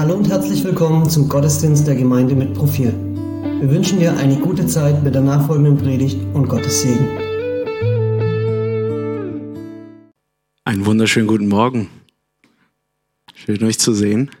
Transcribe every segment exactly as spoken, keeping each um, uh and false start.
Hallo und herzlich willkommen zum Gottesdienst der Gemeinde mit Profil. Wir wünschen dir eine gute Zeit mit der nachfolgenden Predigt und Gottes Segen. Einen wunderschönen guten Morgen. Schön, euch zu sehen.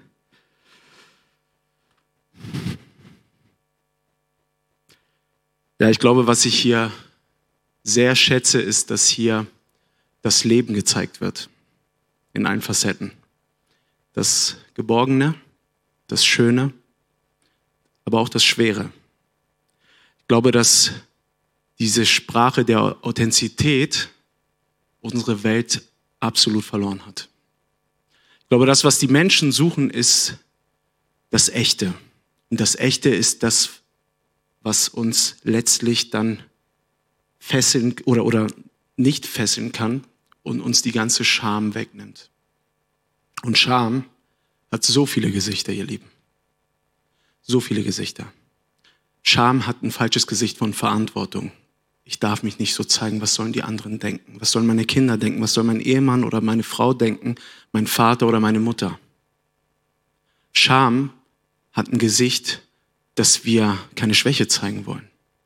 Ja, ich glaube, was ich hier sehr schätze, ist, dass hier das Leben gezeigt wird. In allen Facetten. Das Geborgene, das Schöne, aber auch das Schwere. Ich glaube, dass diese Sprache der Authentizität unsere Welt absolut verloren hat. Ich glaube, das, was die Menschen suchen, ist das Echte. Und das Echte ist das, was uns letztlich dann fesseln oder, oder nicht fesseln kann und uns die ganze Scham wegnimmt. Und Scham hat so viele Gesichter, ihr Lieben. So viele Gesichter. Scham hat ein falsches Gesicht von Verantwortung. Ich darf mich nicht so zeigen, was sollen die anderen denken? Was sollen meine Kinder denken? Was soll mein Ehemann oder meine Frau denken? Mein Vater oder meine Mutter? Scham hat ein Gesicht, dass wir keine Schwäche zeigen wollen.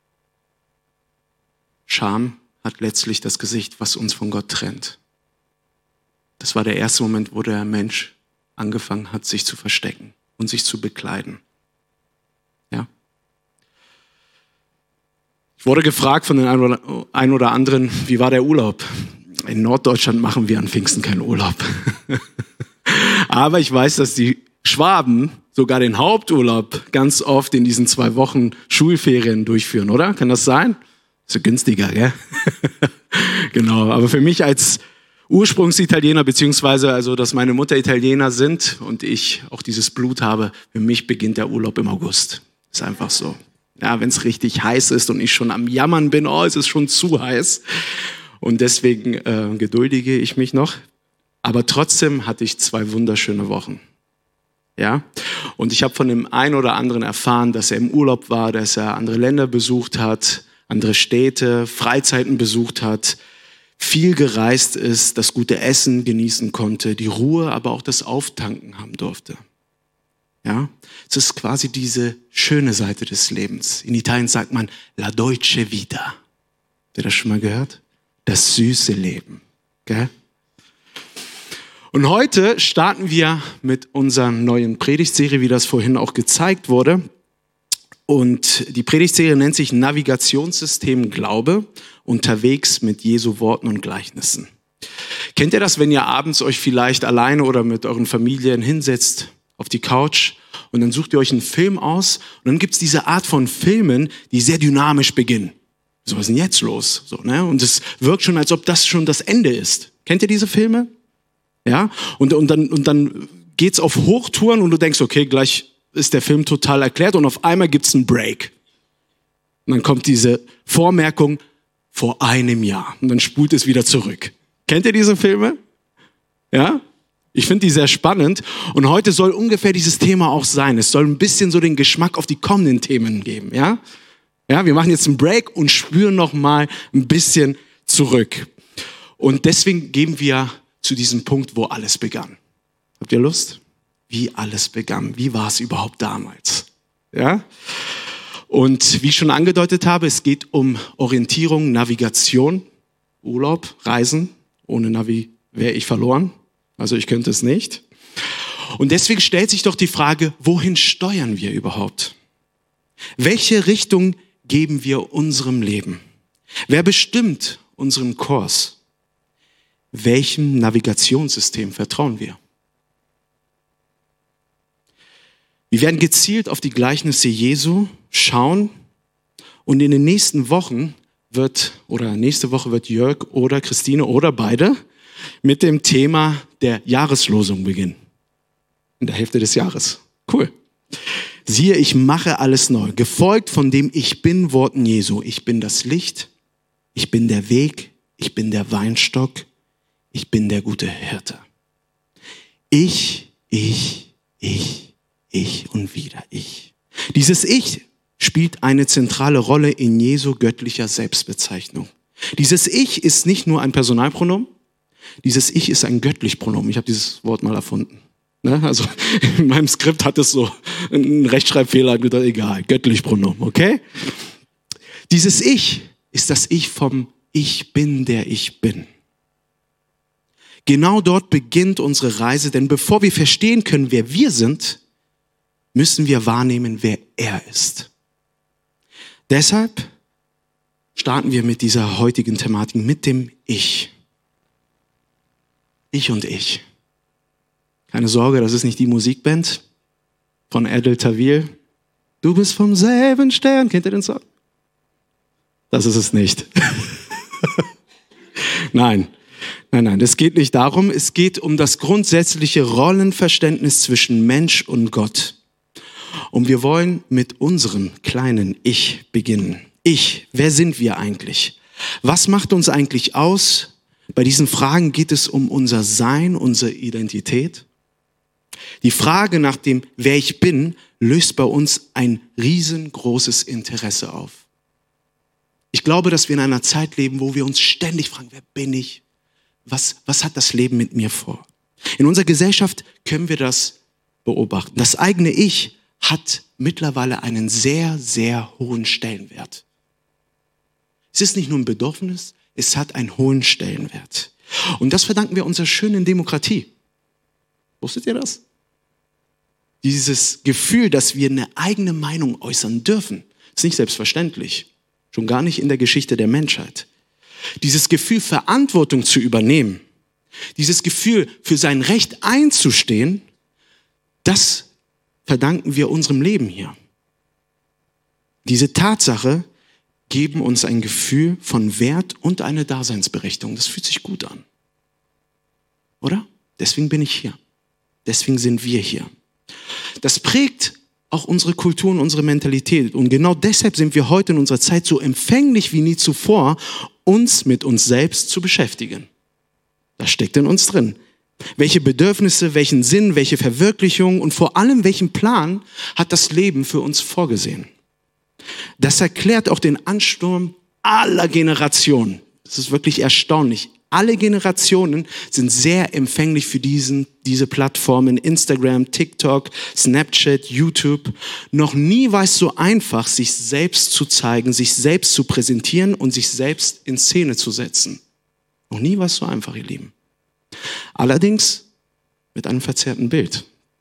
Scham hat letztlich das Gesicht, was uns von Gott trennt. Das war der erste Moment, wo der Mensch angefangen hat, sich zu verstecken und sich zu bekleiden. Ja. Ich wurde gefragt von den einen oder anderen, wie war der Urlaub? In Norddeutschland machen wir an Pfingsten keinen Urlaub. Aber ich weiß, dass die Schwaben sogar den Haupturlaub ganz oft in diesen zwei Wochen Schulferien durchführen, oder? Kann das sein? Ist ja günstiger, gell? Genau, aber für mich als Ursprungsitaliener, beziehungsweise also, dass meine Mutter Italiener sind und ich auch dieses Blut habe, für mich beginnt der Urlaub im August. Ist einfach so. Ja, wenn es richtig heiß ist und ich schon am Jammern bin, oh, es ist schon zu heiß. Und deswegen äh, geduldige ich mich noch. Aber trotzdem hatte ich zwei wunderschöne Wochen. Ja, und ich habe von dem einen oder anderen erfahren, dass er im Urlaub war, dass er andere Länder besucht hat, andere Städte, Freizeiten besucht hat, viel gereist ist, das gute Essen genießen konnte, die Ruhe, aber auch das Auftanken haben durfte. Ja, es ist quasi diese schöne Seite des Lebens. In Italien sagt man la dolce vita. Habt ihr das schon mal gehört? Das süße Leben. Gell? Und heute starten wir mit unserer neuen Predigtserie, wie das vorhin auch gezeigt wurde. Und die Predigtserie nennt sich Navigationssystem Glaube, unterwegs mit Jesu Worten und Gleichnissen. Kennt ihr das, wenn ihr abends euch vielleicht alleine oder mit euren Familien hinsetzt auf die Couch und dann sucht ihr euch einen Film aus und dann gibt's diese Art von Filmen, die sehr dynamisch beginnen. So, was ist denn jetzt los? So, ne? Und es wirkt schon, als ob das schon das Ende ist. Kennt ihr diese Filme? Ja? Und, und dann, und dann geht's auf Hochtouren und du denkst, okay, gleich ist der Film total erklärt und auf einmal gibt's einen Break. Und dann kommt diese Vormerkung vor einem Jahr und dann spult es wieder zurück. Kennt ihr diese Filme? Ja? Ich finde die sehr spannend und heute soll ungefähr dieses Thema auch sein. Es soll ein bisschen so den Geschmack auf die kommenden Themen geben. Ja? Ja, wir machen jetzt einen Break und spüren noch mal ein bisschen zurück. Und deswegen gehen wir zu diesem Punkt, wo alles begann. Habt ihr Lust? Wie alles begann. Wie war es überhaupt damals? Ja? Und wie ich schon angedeutet habe, es geht um Orientierung, Navigation, Urlaub, Reisen. Ohne Navi wäre ich verloren. Also ich könnte es nicht. Und deswegen stellt sich doch die Frage, wohin steuern wir überhaupt? Welche Richtung geben wir unserem Leben? Wer bestimmt unseren Kurs? Welchem Navigationssystem vertrauen wir? Wir werden gezielt auf die Gleichnisse Jesu schauen und in den nächsten Wochen wird, oder nächste Woche wird Jörg oder Christine oder beide mit dem Thema der Jahreslosung beginnen. In der Hälfte des Jahres. Cool. Siehe, ich mache alles neu, gefolgt von dem Ich Bin Worten Jesu. Ich bin das Licht, ich bin der Weg, ich bin der Weinstock, ich bin der gute Hirte. Ich, ich, ich, ich und wieder ich. Dieses Ich spielt eine zentrale Rolle in Jesu göttlicher Selbstbezeichnung. Dieses Ich ist nicht nur ein Personalpronomen, dieses Ich ist ein göttlich Pronomen. Ich habe dieses Wort mal erfunden. Ne? Also in meinem Skript hat es so einen Rechtschreibfehler, gedacht, egal, göttlich Pronomen, okay? Dieses Ich ist das Ich vom Ich bin, der ich bin. Genau dort beginnt unsere Reise, denn bevor wir verstehen können, wer wir sind, müssen wir wahrnehmen, wer er ist. Deshalb starten wir mit dieser heutigen Thematik, mit dem Ich. Ich und ich. Keine Sorge, das ist nicht die Musikband von Adel Tawil. Du bist vom selben Stern. Kennt ihr den Song? Das ist es nicht. Nein, nein, nein. Es geht nicht darum. Es geht um das grundsätzliche Rollenverständnis zwischen Mensch und Gott. Und wir wollen mit unserem kleinen Ich beginnen. Ich, wer sind wir eigentlich? Was macht uns eigentlich aus? Bei diesen Fragen geht es um unser Sein, unsere Identität. Die Frage nach dem, wer ich bin, löst bei uns ein riesengroßes Interesse auf. Ich glaube, dass wir in einer Zeit leben, wo wir uns ständig fragen, wer bin ich? Was, was hat das Leben mit mir vor? In unserer Gesellschaft können wir das beobachten. Das eigene Ich hat mittlerweile einen sehr, sehr hohen Stellenwert. Es ist nicht nur ein Bedürfnis, es hat einen hohen Stellenwert. Und das verdanken wir unserer schönen Demokratie. Wusstet ihr das? Dieses Gefühl, dass wir eine eigene Meinung äußern dürfen, ist nicht selbstverständlich. Schon gar nicht in der Geschichte der Menschheit. Dieses Gefühl, Verantwortung zu übernehmen, dieses Gefühl, für sein Recht einzustehen, das verdanken wir unserem Leben hier. Diese Tatsache geben uns ein Gefühl von Wert und eine Daseinsberechtigung. Das fühlt sich gut an. Oder? Deswegen bin ich hier. Deswegen sind wir hier. Das prägt auch unsere Kultur und unsere Mentalität. Und genau deshalb sind wir heute in unserer Zeit so empfänglich wie nie zuvor, uns mit uns selbst zu beschäftigen. Das steckt in uns drin. Welche Bedürfnisse, welchen Sinn, welche Verwirklichung und vor allem welchen Plan hat das Leben für uns vorgesehen? Das erklärt auch den Ansturm aller Generationen. Das ist wirklich erstaunlich. Alle Generationen sind sehr empfänglich für diesen, diese Plattformen, Instagram, TikTok, Snapchat, YouTube. Noch nie war es so einfach, sich selbst zu zeigen, sich selbst zu präsentieren und sich selbst in Szene zu setzen. Noch nie war es so einfach, ihr Lieben. Allerdings mit einem verzerrten Bild.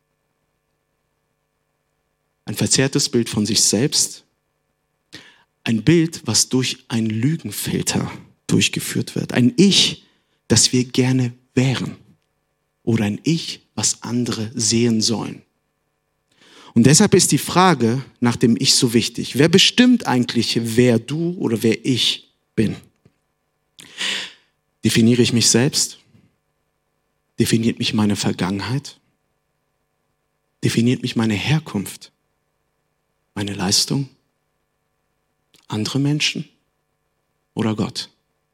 Ein verzerrtes Bild von sich selbst. Ein Bild, was durch einen Lügenfilter durchgeführt wird. Ein Ich, das wir gerne wären. Oder ein Ich, was andere sehen sollen. Und deshalb ist die Frage nach dem Ich so wichtig. Wer bestimmt eigentlich, wer du oder wer ich bin? Definiere ich mich selbst? Definiert mich meine Vergangenheit? Definiert mich meine Herkunft? Meine Leistung? Andere Menschen? Oder Gott?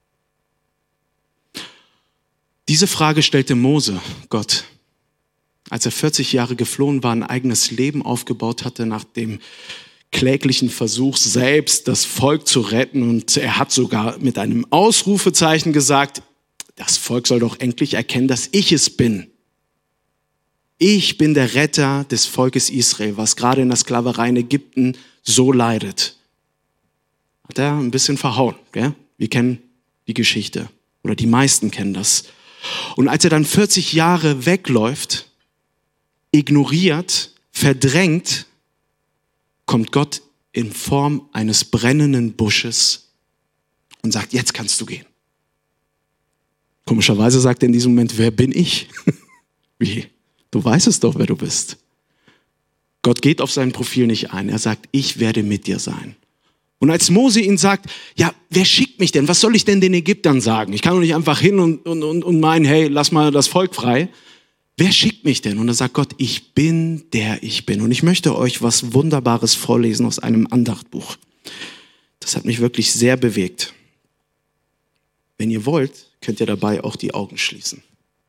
Diese Frage stellte Mose Gott, als er vierzig Jahre geflohen war, ein eigenes Leben aufgebaut hatte nach dem kläglichen Versuch, selbst das Volk zu retten. Und er hat sogar mit einem Ausrufezeichen gesagt, das Volk soll doch endlich erkennen, dass ich es bin. Ich bin der Retter des Volkes Israel, was gerade in der Sklaverei in Ägypten so leidet. Hat er ein bisschen verhauen. Gell? Wir kennen die Geschichte oder die meisten kennen das. Und als er dann vierzig Jahre wegläuft, ignoriert, verdrängt, kommt Gott in Form eines brennenden Busches und sagt, jetzt kannst du gehen. Komischerweise sagt er in diesem Moment, wer bin ich? Wie? Du weißt es doch, wer du bist. Gott geht auf sein Profil nicht ein. Er sagt, ich werde mit dir sein. Und als Mose ihn sagt, ja, wer schickt mich denn? Was soll ich denn den Ägyptern sagen? Ich kann doch nicht einfach hin und, und, und meinen, hey, lass mal das Volk frei. Wer schickt mich denn? Und dann sagt Gott, ich bin, der ich bin. Und ich möchte euch was Wunderbares vorlesen aus einem Andachtbuch. Das hat mich wirklich sehr bewegt. Wenn ihr wollt, könnt ihr dabei auch die Augen schließen.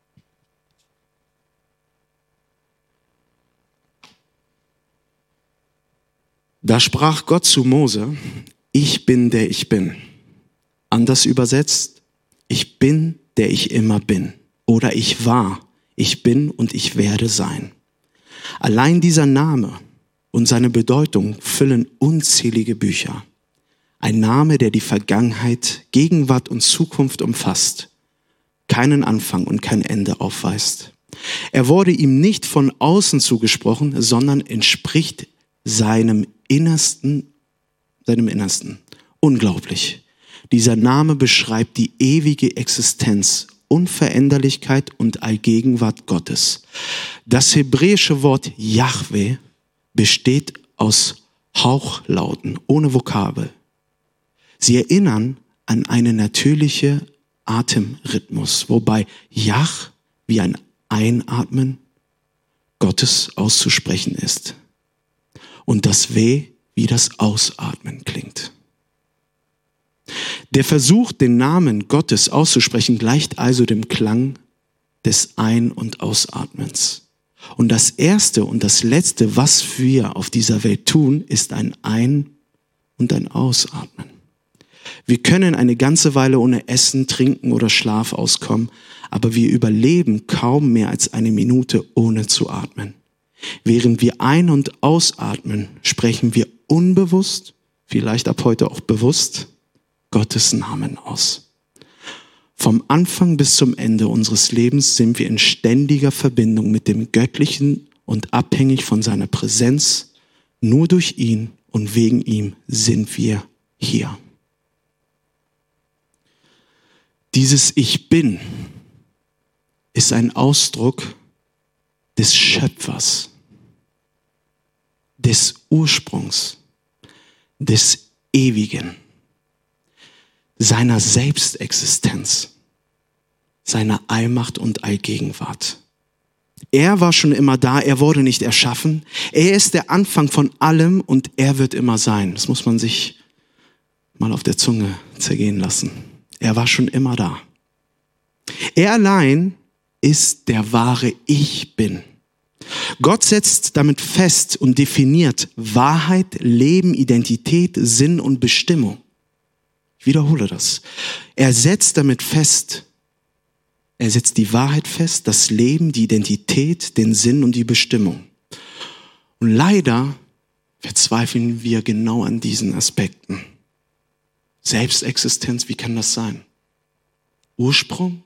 Da sprach Gott zu Mose, ich bin, der ich bin. Anders übersetzt, ich bin, der ich immer bin. Oder ich war, Ich bin und ich werde sein. Allein dieser Name und seine Bedeutung füllen unzählige Bücher. Ein Name, der die Vergangenheit, Gegenwart und Zukunft umfasst, keinen Anfang und kein Ende aufweist. Er wurde ihm nicht von außen zugesprochen, sondern entspricht seinem Innersten, seinem Innersten. Unglaublich. Dieser Name beschreibt die ewige Existenz, Unveränderlichkeit und Allgegenwart Gottes. Das hebräische Wort Jahwe besteht aus Hauchlauten, ohne Vokabel. Sie erinnern an eine natürliche Atemrhythmus, wobei Jach wie ein Einatmen Gottes auszusprechen ist und das W wie das Ausatmen klingt. Der Versuch, den Namen Gottes auszusprechen, gleicht also dem Klang des Ein- und Ausatmens. Und das Erste und das Letzte, was wir auf dieser Welt tun, ist ein Ein- und ein Ausatmen. Wir können eine ganze Weile ohne Essen, Trinken oder Schlaf auskommen, aber wir überleben kaum mehr als eine Minute ohne zu atmen. Während wir ein- und ausatmen, sprechen wir unbewusst, vielleicht ab heute auch bewusst, Gottes Namen aus. Vom Anfang bis zum Ende unseres Lebens sind wir in ständiger Verbindung mit dem Göttlichen und abhängig von seiner Präsenz. Nur durch ihn und wegen ihm sind wir hier. Dieses Ich Bin ist ein Ausdruck des Schöpfers, des Ursprungs, des Ewigen, seiner Selbstexistenz, seiner Allmacht und Allgegenwart. Er war schon immer da, er wurde nicht erschaffen. Er ist der Anfang von allem und er wird immer sein. Das muss man sich mal auf der Zunge zergehen lassen. Er war schon immer da. Er allein ist der wahre Ich Bin. Gott setzt damit fest und definiert Wahrheit, Leben, Identität, Sinn und Bestimmung. Ich wiederhole das. Er setzt damit fest, er setzt die Wahrheit fest, das Leben, die Identität, den Sinn und die Bestimmung. Und leider verzweifeln wir genau an diesen Aspekten. Selbstexistenz, wie kann das sein? Ursprung?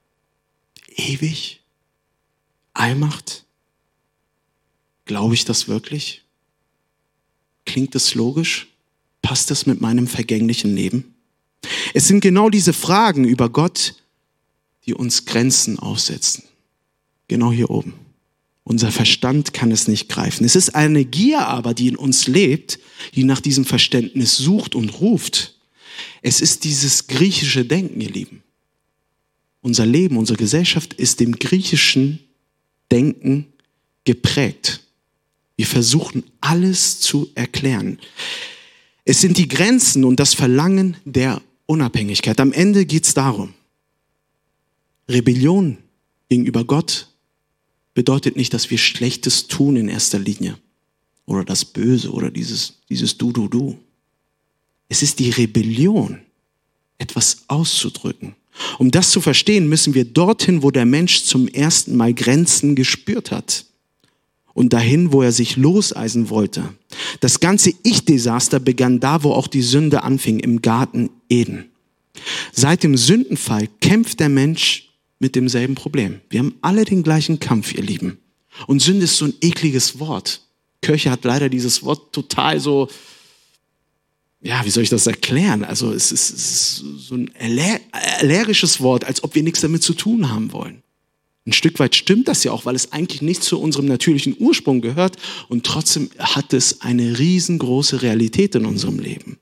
Ewig? Allmacht? Glaube ich das wirklich? Klingt das logisch? Passt das mit meinem vergänglichen Leben? Es sind genau diese Fragen über Gott, die uns Grenzen aufsetzen. Genau hier oben. Unser Verstand kann es nicht greifen. Es ist eine Gier aber, die in uns lebt, die nach diesem Verständnis sucht und ruft. Es ist dieses griechische Denken, ihr Lieben. Unser Leben, unsere Gesellschaft ist dem griechischen Denken geprägt. Wir versuchen alles zu erklären. Es sind die Grenzen und das Verlangen der Unabhängigkeit. Am Ende geht es darum. Rebellion gegenüber Gott bedeutet nicht, dass wir Schlechtes tun in erster Linie. Oder das Böse oder dieses, dieses Du, Du, Du. Es ist die Rebellion, etwas auszudrücken. Um das zu verstehen, müssen wir dorthin, wo der Mensch zum ersten Mal Grenzen gespürt hat. Und dahin, wo er sich loseisen wollte. Das ganze Ich-Desaster begann da, wo auch die Sünde anfing, im Garten Eden. Seit dem Sündenfall kämpft der Mensch mit demselben Problem. Wir haben alle den gleichen Kampf, ihr Lieben. Und Sünde ist so ein ekliges Wort. Kirche hat leider dieses Wort total so, ja, wie soll ich das erklären? Also es ist, es ist so ein allergisches Wort, als ob wir nichts damit zu tun haben wollen. Ein Stück weit stimmt das ja auch, weil es eigentlich nicht zu unserem natürlichen Ursprung gehört und trotzdem hat es eine riesengroße Realität in unserem Leben.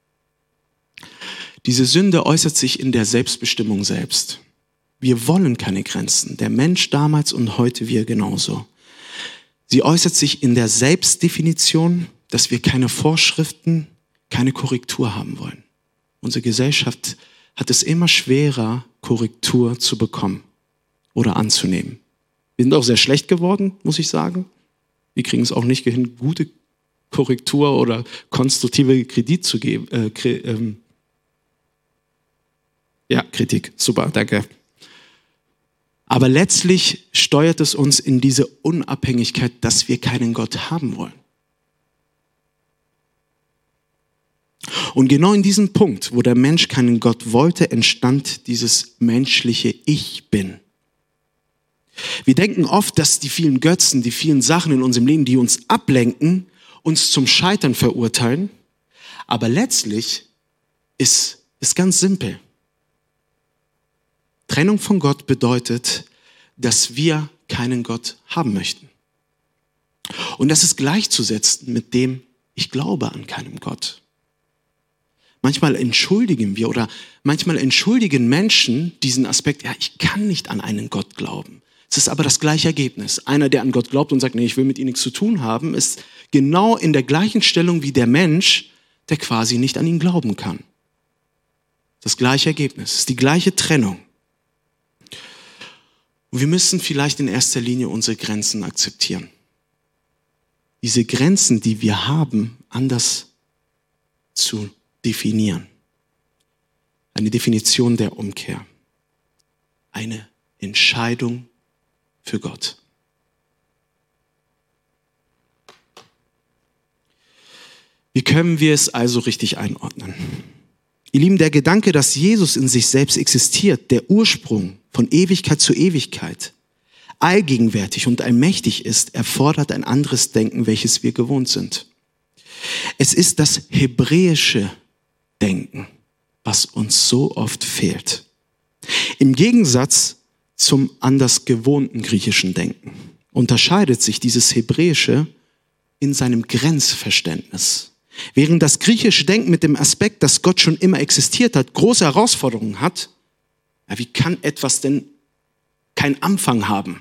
Diese Sünde äußert sich in der Selbstbestimmung selbst. Wir wollen keine Grenzen. Der Mensch damals und heute wir genauso. Sie äußert sich in der Selbstdefinition, dass wir keine Vorschriften, keine Korrektur haben wollen. Unsere Gesellschaft hat es immer schwerer, Korrektur zu bekommen oder anzunehmen. Wir sind auch sehr schlecht geworden, muss ich sagen. Wir kriegen es auch nicht hin, gute Korrektur oder konstruktive Kritik zu geben. Äh, kri- ähm ja, Kritik, super, danke. Aber letztlich steuert es uns in diese Unabhängigkeit, dass wir keinen Gott haben wollen. Und genau in diesem Punkt, wo der Mensch keinen Gott wollte, entstand dieses menschliche Ich bin. Wir denken oft, dass die vielen Götzen, die vielen Sachen in unserem Leben, die uns ablenken, uns zum Scheitern verurteilen. Aber letztlich ist es ganz simpel. Trennung von Gott bedeutet, dass wir keinen Gott haben möchten. Und das ist gleichzusetzen mit dem, ich glaube an keinem Gott. Manchmal entschuldigen wir oder manchmal entschuldigen Menschen diesen Aspekt, ja, ich kann nicht an einen Gott glauben. Es ist aber das gleiche Ergebnis. Einer, der an Gott glaubt und sagt, nee, ich will mit ihm nichts zu tun haben, ist genau in der gleichen Stellung wie der Mensch, der quasi nicht an ihn glauben kann. Das gleiche Ergebnis, ist die gleiche Trennung. Und wir müssen vielleicht in erster Linie unsere Grenzen akzeptieren. Diese Grenzen, die wir haben, anders zu definieren. Eine Definition der Umkehr. Eine Entscheidung für Gott. Wie können wir es also richtig einordnen? Ihr Lieben, der Gedanke, dass Jesus in sich selbst existiert, der Ursprung von Ewigkeit zu Ewigkeit, allgegenwärtig und allmächtig ist, erfordert ein anderes Denken, welches wir gewohnt sind. Es ist das hebräische Denken, was uns so oft fehlt. Im Gegensatz zum anders gewohnten griechischen Denken unterscheidet sich dieses Hebräische in seinem Grenzverständnis. Während das griechische Denken mit dem Aspekt, dass Gott schon immer existiert hat, große Herausforderungen hat, ja, wie kann etwas denn keinen Anfang haben?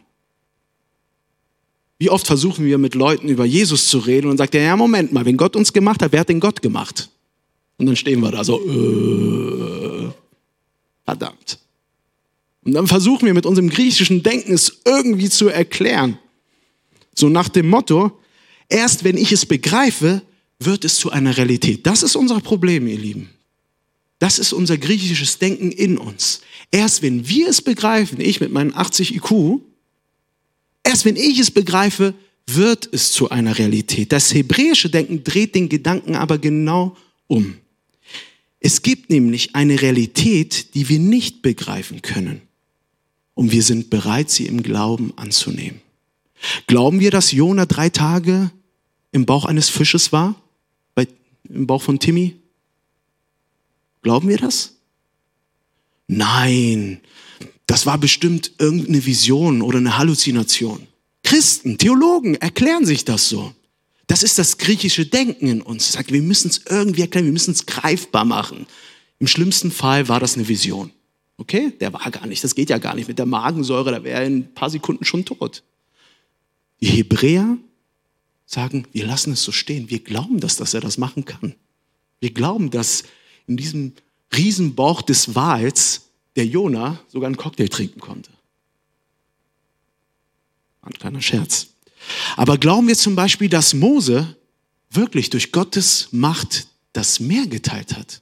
Wie oft versuchen wir mit Leuten über Jesus zu reden und sagt er, ja Moment mal, wenn Gott uns gemacht hat, wer hat denn Gott gemacht? Und dann stehen wir da so, äh, verdammt. Und dann versuchen wir mit unserem griechischen Denken es irgendwie zu erklären. So nach dem Motto, erst wenn ich es begreife, wird es zu einer Realität. Das ist unser Problem, ihr Lieben. Das ist unser griechisches Denken in uns. Erst wenn wir es begreifen, ich mit meinen achtzig I Q, erst wenn ich es begreife, wird es zu einer Realität. Das hebräische Denken dreht den Gedanken aber genau um. Es gibt nämlich eine Realität, die wir nicht begreifen können. Und wir sind bereit, sie im Glauben anzunehmen. Glauben wir, dass Jona drei Tage im Bauch eines Fisches war? Bei, im Bauch von Timmy? Glauben wir das? Nein, das war bestimmt irgendeine Vision oder eine Halluzination. Christen, Theologen erklären sich das so. Das ist das griechische Denken in uns. Sagt, wir müssen es irgendwie erklären, wir müssen es greifbar machen. Im schlimmsten Fall war das eine Vision. Okay, der war gar nicht, das geht ja gar nicht. Mit der Magensäure, da wäre er in ein paar Sekunden schon tot. Die Hebräer sagen, wir lassen es so stehen. Wir glauben das, dass er das machen kann. Wir glauben, dass in diesem Riesenbauch des Wals der Jona sogar einen Cocktail trinken konnte. Ein kleiner Scherz. Aber glauben wir zum Beispiel, dass Mose wirklich durch Gottes Macht das Meer geteilt hat?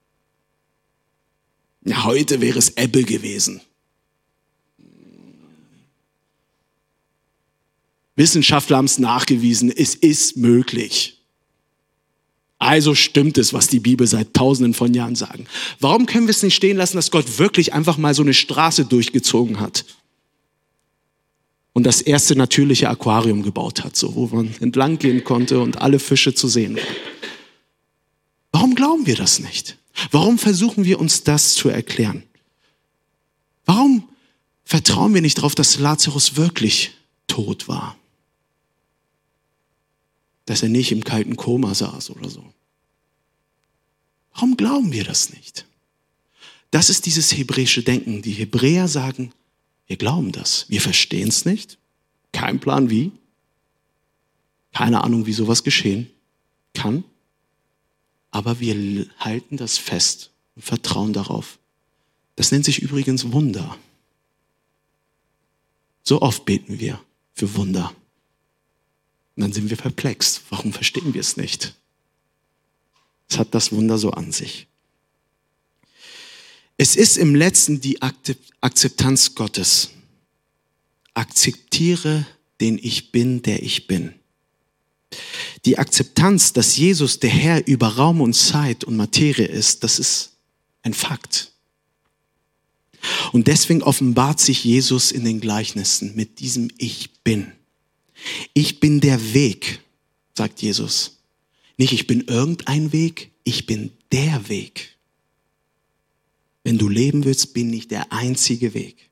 Ja, heute wäre es Ebbe gewesen. Wissenschaftler haben es nachgewiesen, es ist möglich. Also stimmt es, was die Bibel seit tausenden von Jahren sagen. Warum können wir es nicht stehen lassen, dass Gott wirklich einfach mal so eine Straße durchgezogen hat und das erste natürliche Aquarium gebaut hat, so wo man entlang gehen konnte und alle Fische zu sehen waren? Warum glauben wir das nicht? Warum versuchen wir uns das zu erklären? Warum vertrauen wir nicht darauf, dass Lazarus wirklich tot war? Dass er nicht im kalten Koma saß oder so. Warum glauben wir das nicht? Das ist dieses hebräische Denken. Die Hebräer sagen, wir glauben das. Wir verstehen es nicht. Kein Plan wie. Keine Ahnung, wie sowas geschehen kann. Aber wir halten das fest und vertrauen darauf. Das nennt sich übrigens Wunder. So oft beten wir für Wunder. Und dann sind wir perplex. Warum verstehen wir es nicht? Es hat das Wunder so an sich. Es ist im Letzten die Akzeptanz Gottes, Akzeptiere den Ich Bin, der ich bin. Die Akzeptanz, dass Jesus der Herr über Raum und Zeit und Materie ist, das ist ein Fakt. Und deswegen offenbart sich Jesus in den Gleichnissen mit diesem Ich Bin. Ich bin der Weg, sagt Jesus. Nicht ich bin irgendein Weg, ich bin der Weg. Wenn du leben willst, bin ich der einzige Weg.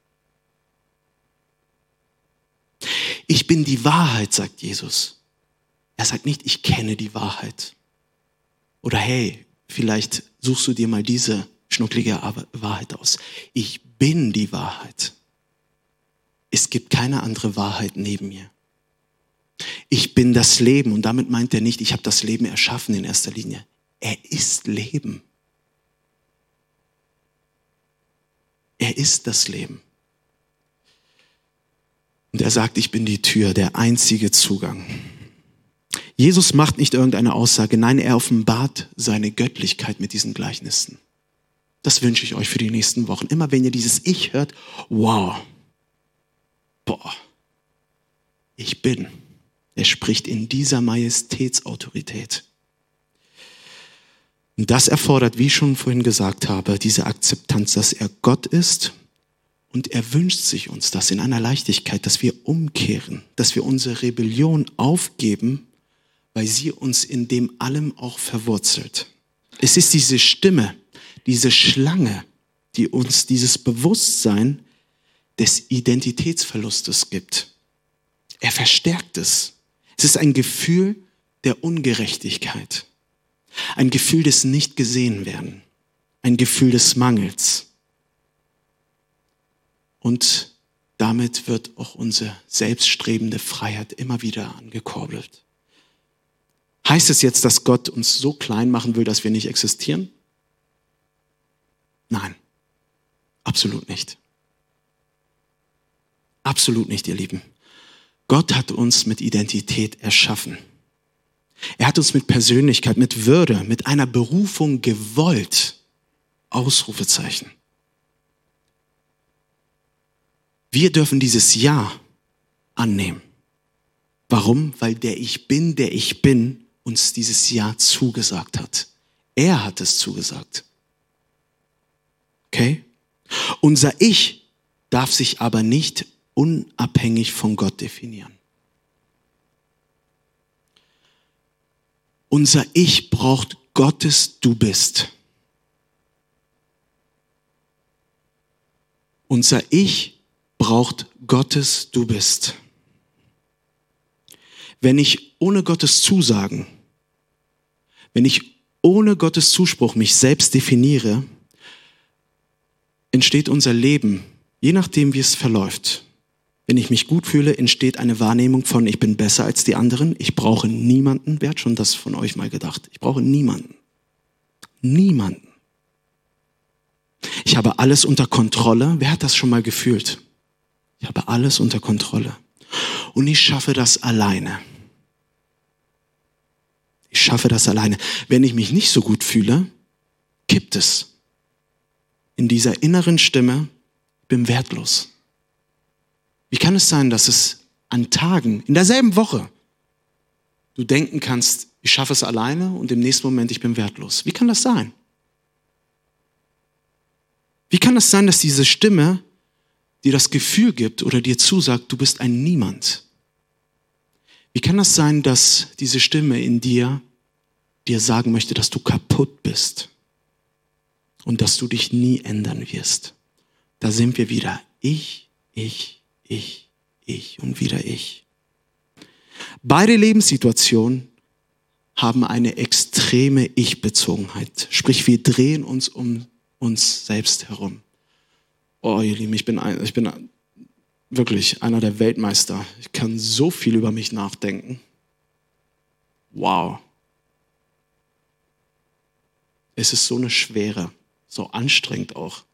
Ich bin die Wahrheit, sagt Jesus. Er sagt nicht, ich kenne die Wahrheit. Oder hey, vielleicht suchst du dir mal diese schnucklige Wahrheit aus. Ich bin die Wahrheit. Es gibt keine andere Wahrheit neben mir. Ich bin das Leben und damit meint er nicht, ich habe das Leben erschaffen in erster Linie. Er ist Leben. Er ist das Leben. Und er sagt, ich bin die Tür, der einzige Zugang. Jesus macht nicht irgendeine Aussage, nein, er offenbart seine Göttlichkeit mit diesen Gleichnissen. Das wünsche ich euch für die nächsten Wochen. Immer wenn ihr dieses Ich hört, wow, boah, ich bin. Er spricht in dieser Majestätsautorität. Und das erfordert, wie ich schon vorhin gesagt habe, diese Akzeptanz, dass er Gott ist. Und er wünscht sich uns das in einer Leichtigkeit, dass wir umkehren, dass wir unsere Rebellion aufgeben, weil sie uns in dem allem auch verwurzelt. Es ist diese Stimme, diese Schlange, die uns dieses Bewusstsein des Identitätsverlustes gibt. Er verstärkt es. Es ist ein Gefühl der Ungerechtigkeit, ein Gefühl des Nicht-Gesehen-Werden, ein Gefühl des Mangels. Und damit wird auch unsere selbststrebende Freiheit immer wieder angekurbelt. Heißt es jetzt, dass Gott uns so klein machen will, dass wir nicht existieren? Nein, absolut nicht. Absolut nicht, ihr Lieben. Gott hat uns mit Identität erschaffen. Er hat uns mit Persönlichkeit, mit Würde, mit einer Berufung gewollt. Ausrufezeichen. Wir dürfen dieses Ja annehmen. Warum? Weil der Ich Bin, der ich bin, uns dieses Ja zugesagt hat. Er hat es zugesagt. Okay? Unser Ich darf sich aber nicht unabhängig von Gott definieren. Unser Ich braucht Gottes Du bist. Unser Ich braucht Gottes Du bist. Wenn ich ohne Gottes Zusagen, wenn ich ohne Gottes Zuspruch mich selbst definiere, entsteht unser Leben, je nachdem wie es verläuft. Wenn ich mich gut fühle, entsteht eine Wahrnehmung von, ich bin besser als die anderen, ich brauche niemanden. Wer hat schon das von euch mal gedacht? Ich brauche niemanden. Niemanden. Ich habe alles unter Kontrolle. Wer hat das schon mal gefühlt? Ich habe alles unter Kontrolle. Und ich schaffe das alleine. Ich schaffe das alleine. Wenn ich mich nicht so gut fühle, kippt es. In dieser inneren Stimme, ich bin wertlos. Wie kann es sein, dass es an Tagen, in derselben Woche, du denken kannst, ich schaffe es alleine und im nächsten Moment, ich bin wertlos? Wie kann das sein? Wie kann es sein, dass diese Stimme dir das Gefühl gibt oder dir zusagt, du bist ein Niemand? Wie kann das sein, dass diese Stimme in dir dir sagen möchte, dass du kaputt bist und dass du dich nie ändern wirst? Da sind wir wieder. Ich, ich, ich, ich und wieder ich. Beide Lebenssituationen haben eine extreme Ich-Bezogenheit. Sprich, wir drehen uns um uns selbst herum. Oh, ihr Lieben, ich bin, ein, ich bin wirklich einer der Weltmeister. Ich kann so viel über mich nachdenken. Wow. Es ist so eine Schwere, so anstrengend auch.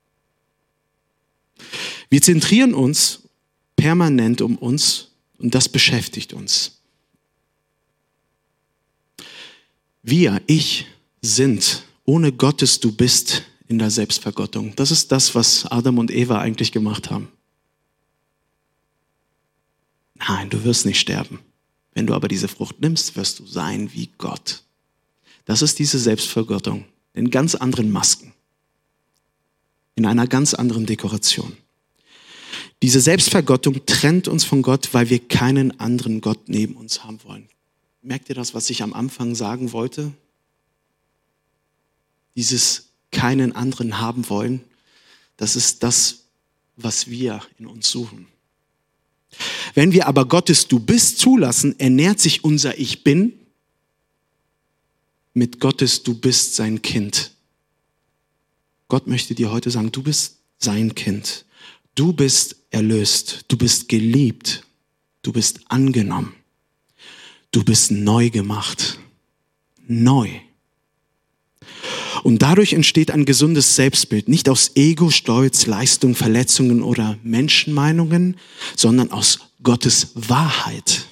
Wir zentrieren uns permanent um uns und das beschäftigt uns. Wir, ich, sind ohne Gottes Du bist in der Selbstvergottung. Das ist das, was Adam und Eva eigentlich gemacht haben. Nein, du wirst nicht sterben. Wenn du aber diese Frucht nimmst, wirst du sein wie Gott. Das ist diese Selbstvergöttung in ganz anderen Masken, in einer ganz anderen Dekoration. Diese Selbstvergöttung trennt uns von Gott, weil wir keinen anderen Gott neben uns haben wollen. Merkt ihr das, was ich am Anfang sagen wollte? Dieses keinen anderen haben wollen, das ist das, was wir in uns suchen. Wenn wir aber Gottes Du bist zulassen, ernährt sich unser Ich bin mit Gottes Du bist sein Kind. Gott möchte dir heute sagen, du bist sein Kind. Du bist erlöst, du bist geliebt, du bist angenommen, du bist neu gemacht. Neu. Und dadurch entsteht ein gesundes Selbstbild, nicht aus Ego, Stolz, Leistung, Verletzungen oder Menschenmeinungen, sondern aus Gottes Wahrheit.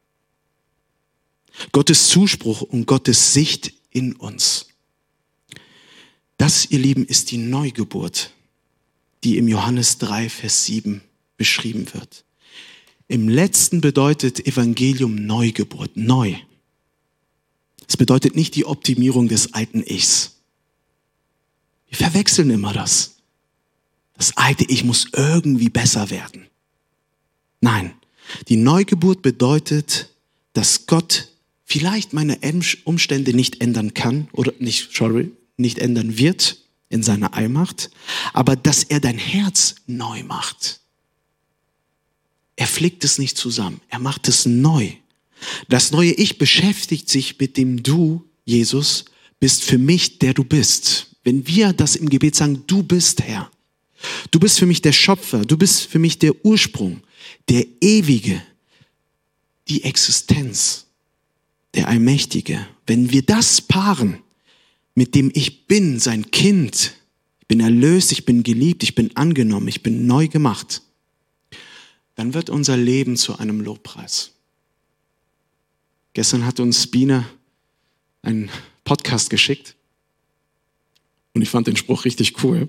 Gottes Zuspruch und Gottes Sicht in uns. Das, ihr Lieben, ist die Neugeburt, die im Johannes drei, Vers sieben beschrieben wird. Im Letzten bedeutet Evangelium Neugeburt, neu. Es bedeutet nicht die Optimierung des alten Ichs. Wir verwechseln immer das. Das alte Ich muss irgendwie besser werden. Nein, die Neugeburt bedeutet, dass Gott vielleicht meine Umstände nicht ändern kann oder nicht, sorry, nicht ändern wird in seiner Allmacht, aber dass er dein Herz neu macht. Er flickt es nicht zusammen, er macht es neu. Das neue Ich beschäftigt sich mit dem Du, Jesus, bist für mich, der du bist. Wenn wir das im Gebet sagen, du bist Herr, du bist für mich der Schöpfer, du bist für mich der Ursprung, der Ewige, die Existenz, der Allmächtige. Wenn wir das paaren mit dem Ich bin, sein Kind, ich bin erlöst, ich bin geliebt, ich bin angenommen, ich bin neu gemacht, dann wird unser Leben zu einem Lobpreis. Gestern hat uns Biene einen Podcast geschickt und ich fand den Spruch richtig cool.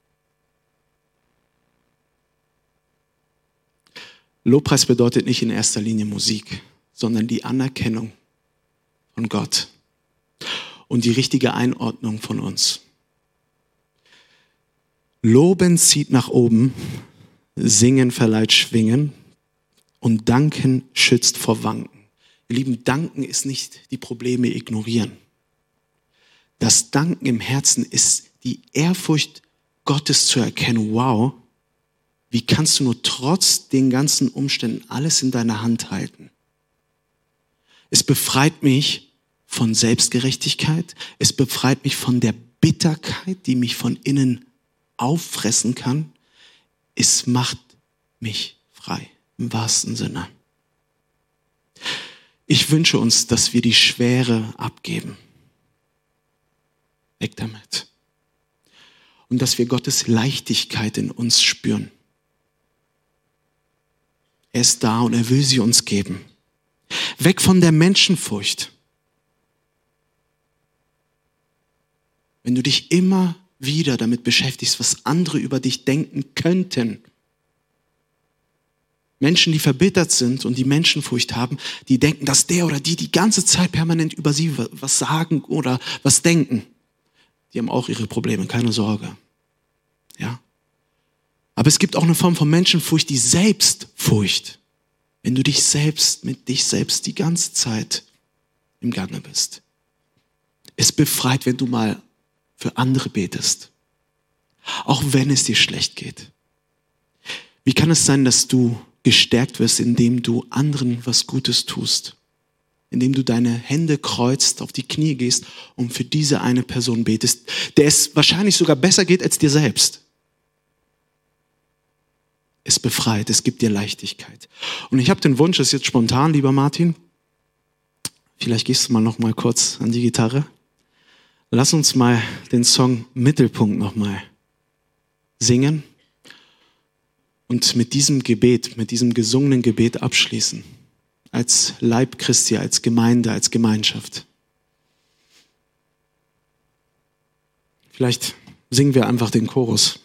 Lobpreis bedeutet nicht in erster Linie Musik, sondern die Anerkennung von Gott und die richtige Einordnung von uns. Loben zieht nach oben, Singen verleiht Schwingen und Danken schützt vor Wanken. Ihr Lieben, Danken ist nicht die Probleme ignorieren. Das Danken im Herzen ist die Ehrfurcht Gottes zu erkennen. Wow, wie kannst du nur trotz den ganzen Umständen alles in deiner Hand halten? Es befreit mich von Selbstgerechtigkeit. Es befreit mich von der Bitterkeit, die mich von innen auffressen kann. Es macht mich frei, im wahrsten Sinne. Ich wünsche uns, dass wir die Schwere abgeben. Weg damit. Und dass wir Gottes Leichtigkeit in uns spüren. Er ist da und er will sie uns geben. Weg von der Menschenfurcht. Wenn du dich immer wieder damit beschäftigst, was andere über dich denken könnten. Menschen, die verbittert sind und die Menschenfurcht haben, die denken, dass der oder die die ganze Zeit permanent über sie was sagen oder was denken. Die haben auch ihre Probleme, keine Sorge. Ja? Aber es gibt auch eine Form von Menschenfurcht, die Selbstfurcht. Wenn du dich selbst, mit dich selbst die ganze Zeit im Gange bist. Es befreit, wenn du mal für andere betest. Auch wenn es dir schlecht geht. Wie kann es sein, dass du gestärkt wirst, indem du anderen was Gutes tust? Indem du deine Hände kreuzt, auf die Knie gehst und für diese eine Person betest, der es wahrscheinlich sogar besser geht als dir selbst. Es befreit, es gibt dir Leichtigkeit. Und ich habe den Wunsch, das ist jetzt spontan, lieber Martin, vielleicht gehst du mal noch mal kurz an die Gitarre. Lass uns mal den Song Mittelpunkt noch mal singen und mit diesem Gebet, mit diesem gesungenen Gebet abschließen. Als Leib Christi, als Gemeinde, als Gemeinschaft. Vielleicht singen wir einfach den Chorus.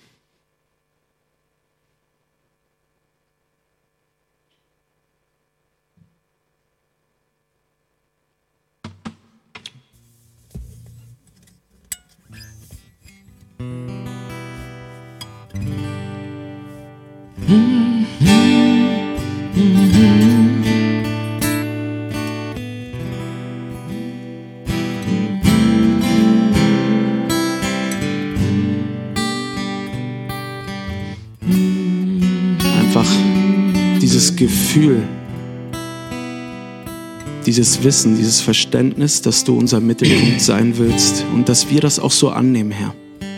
Einfach dieses Gefühl, dieses Wissen, dieses Verständnis, dass du unser Mittelpunkt sein willst und dass wir das auch so annehmen, Herr.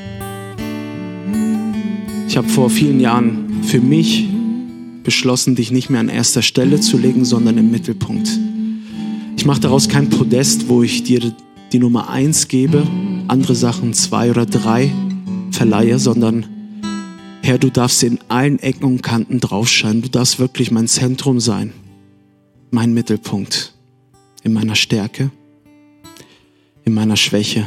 Ich habe vor vielen Jahren für mich beschlossen, dich nicht mehr an erster Stelle zu legen, sondern im Mittelpunkt. Ich mache daraus kein Podest, wo ich dir die Nummer eins gebe, andere Sachen zwei oder drei verleihe, sondern Herr, du darfst in allen Ecken und Kanten draufscheinen. Du darfst wirklich mein Zentrum sein, mein Mittelpunkt, in meiner Stärke, in meiner Schwäche.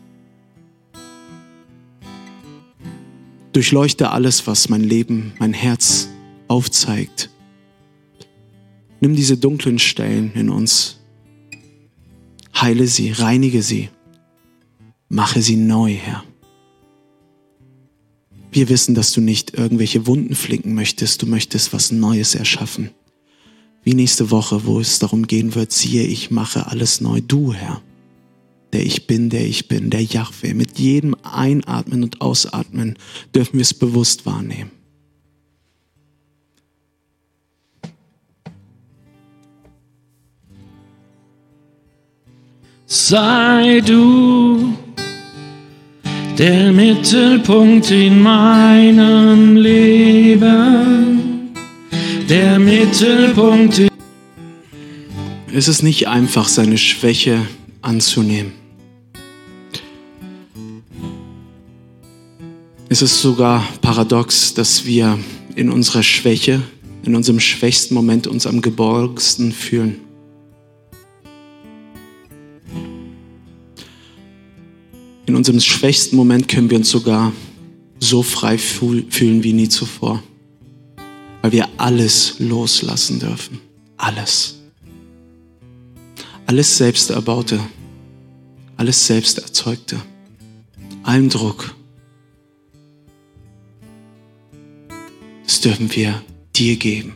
Durchleuchte alles, was mein Leben, mein Herz aufzeigt. Nimm diese dunklen Stellen in uns, heile sie, reinige sie, mache sie neu, Herr. Wir wissen, dass du nicht irgendwelche Wunden flicken möchtest, du möchtest was Neues erschaffen. Wie nächste Woche, wo es darum gehen wird, siehe, ich mache alles neu, du, Herr, der ich bin, der ich bin, der Jahwe. Mit jedem Einatmen und Ausatmen dürfen wir es bewusst wahrnehmen. Sei du der Mittelpunkt in meinem Leben, der Mittelpunkt in... Es ist nicht einfach, seine Schwäche anzunehmen. Es ist sogar paradox, dass wir in unserer Schwäche, in unserem schwächsten Moment uns am geborgensten fühlen. In unserem schwächsten Moment können wir uns sogar so frei fühlen wie nie zuvor, weil wir alles loslassen dürfen. Alles. Alles Selbsterbaute, alles Selbsterzeugte, allen Druck. Das dürfen wir dir geben.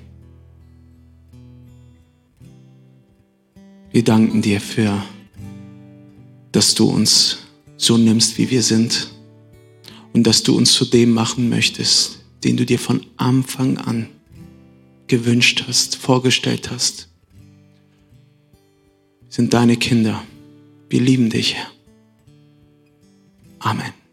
Wir danken dir für, dass du uns so nimmst, wie wir sind und dass du uns zu dem machen möchtest, den du dir von Anfang an gewünscht hast, vorgestellt hast. Wir sind deine Kinder. Wir lieben dich, Herr. Amen.